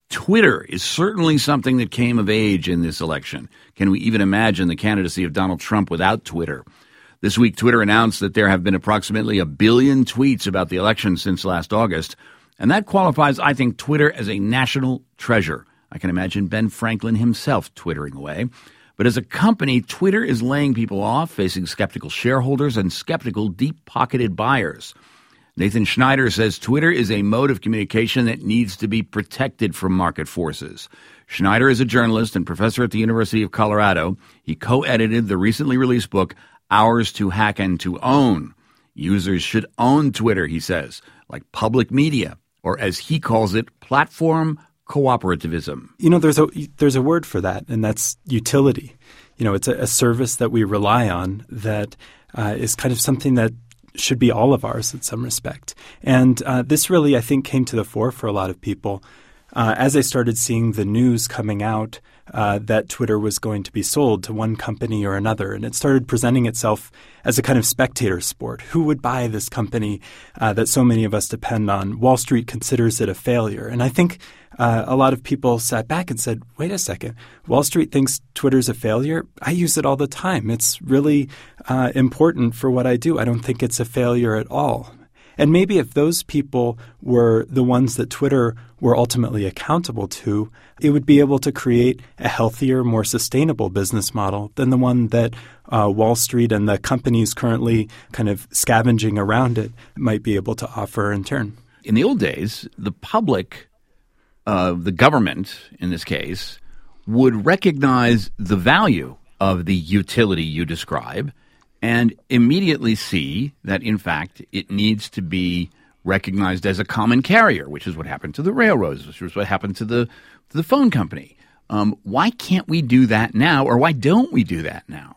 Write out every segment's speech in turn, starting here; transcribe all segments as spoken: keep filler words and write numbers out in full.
Twitter is certainly something that came of age in this election. Can we even imagine the candidacy of Donald Trump without Twitter? This week, Twitter announced that there have been approximately a billion tweets about the election since last August, and that qualifies, I think, Twitter as a national treasure. I can imagine Ben Franklin himself twittering away. But as a company, Twitter is laying people off, facing skeptical shareholders and skeptical, deep-pocketed buyers. Nathan Schneider says Twitter is a mode of communication that needs to be protected from market forces. Schneider is a journalist and professor at the University of Colorado. He co-edited the recently released book, Ours to Hack and to Own. Users should own Twitter, he says, like public media, or as he calls it, platform cooperativism. You know, there's a there's a word for that, and that's utility. You know, it's a, a service that we rely on that uh, is kind of something that should be all of ours in some respect. And uh, this really, I think, came to the fore for a lot of people uh, as they started seeing the news coming out uh, that Twitter was going to be sold to one company or another. And it started presenting itself as a kind of spectator sport. Who would buy this company uh, that so many of us depend on? Wall Street considers it a failure. And I think uh, a lot of people sat back and said, wait a second, Wall Street thinks Twitter's a failure? I use it all the time. It's really uh, important for what I do. I don't think it's a failure at all. And maybe if those people were the ones that Twitter were ultimately accountable to, it would be able to create a healthier, more sustainable business model than the one that uh, Wall Street and the companies currently kind of scavenging around it might be able to offer in turn. In the old days, the public, uh, the government in this case, would recognize the value of the utility you describe and immediately see that, in fact, it needs to be recognized as a common carrier, which is what happened to the railroads, which was what happened to the to the phone company. Um, why can't we do that now, or why don't we do that now?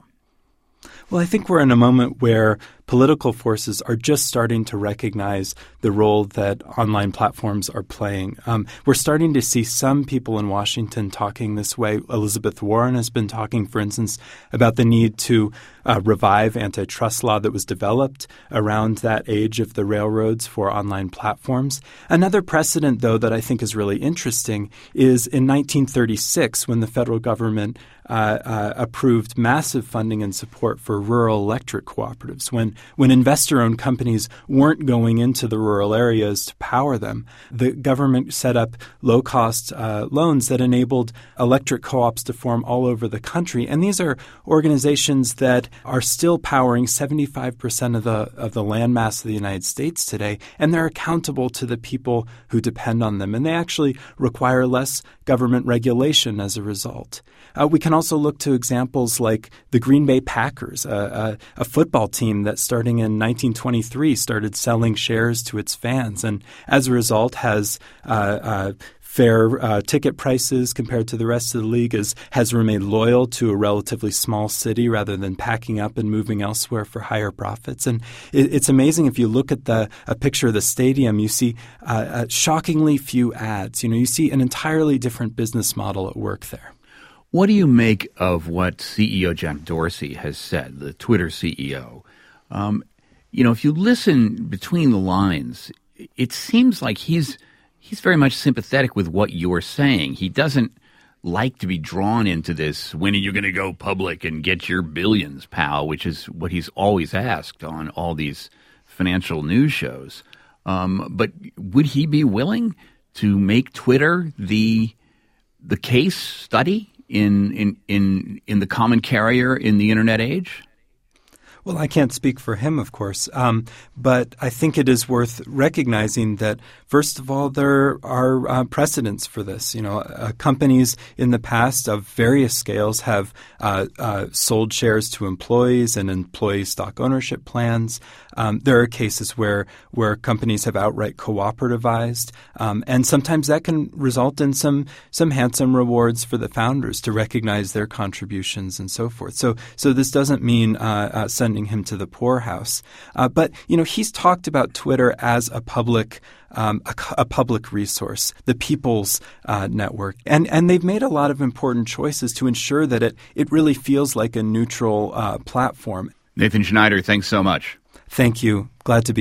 Well, I think we're in a moment where political forces are just starting to recognize the role that online platforms are playing. Um, we're starting to see some people in Washington talking this way. Elizabeth Warren has been talking, for instance, about the need to uh, revive antitrust law that was developed around that age of the railroads for online platforms. Another precedent, though, that I think is really interesting is in nineteen thirty-six, when the federal government uh, uh, approved massive funding and support for rural electric cooperatives, when When investor-owned companies weren't going into the rural areas to power them, the government set up low-cost uh, loans that enabled electric co-ops to form all over the country. And these are organizations that are still powering seventy-five percent of the of the landmass of the United States today, and they're accountable to the people who depend on them. And they actually require less government regulation as a result. Uh, we can also look to examples like the Green Bay Packers, a, a, a football team that starting in nineteen twenty-three started selling shares to its fans, and as a result has uh, uh, fair uh, ticket prices compared to the rest of the league, is, has remained loyal to a relatively small city rather than packing up and moving elsewhere for higher profits. And it, it's amazing if you look at the a picture of the stadium, you see uh, uh, shockingly few ads. You know, you see an entirely different business model at work there. What do you make of what C E O Jack Dorsey has said, the Twitter C E O? Um, you know, if you listen between the lines, it seems like he's he's very much sympathetic with what you're saying. He doesn't like to be drawn into this, when are you going to go public and get your billions, pal, which is what he's always asked on all these financial news shows. Um, but would he be willing to make Twitter the the case study in in in in the common carrier in the internet age? Well, I can't speak for him, of course, um, but I think it is worth recognizing that, first of all, there are uh, precedents for this. You know, uh, companies in the past of various scales have uh, uh, sold shares to employees and employee stock ownership plans. Um, there are cases where where companies have outright cooperativized, um, and sometimes that can result in some some handsome rewards for the founders to recognize their contributions and so forth. So, so this doesn't mean uh, uh, sending him to the poorhouse. Uh, but, you know, he's talked about Twitter as a public um, a, a public resource, the people's uh, network. And and they've made a lot of important choices to ensure that it, it really feels like a neutral uh, platform. Nathan Schneider, thanks so much. Thank you. Glad to be on.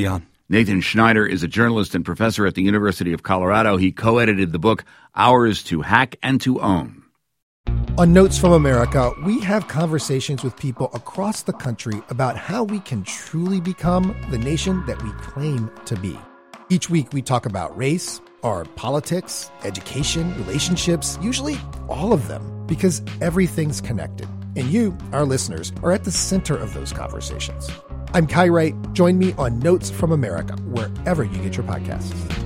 Nathan Schneider is a journalist and professor at the University of Colorado. He co-edited the book, Ours to Hack and to Own. On Notes from America, we have conversations with people across the country about how we can truly become the nation that we claim to be. Each week, we talk about race, our politics, education, relationships, usually all of them, because everything's connected. And you, our listeners, are at the center of those conversations. I'm Kai Wright. Join me on Notes from America, wherever you get your podcasts.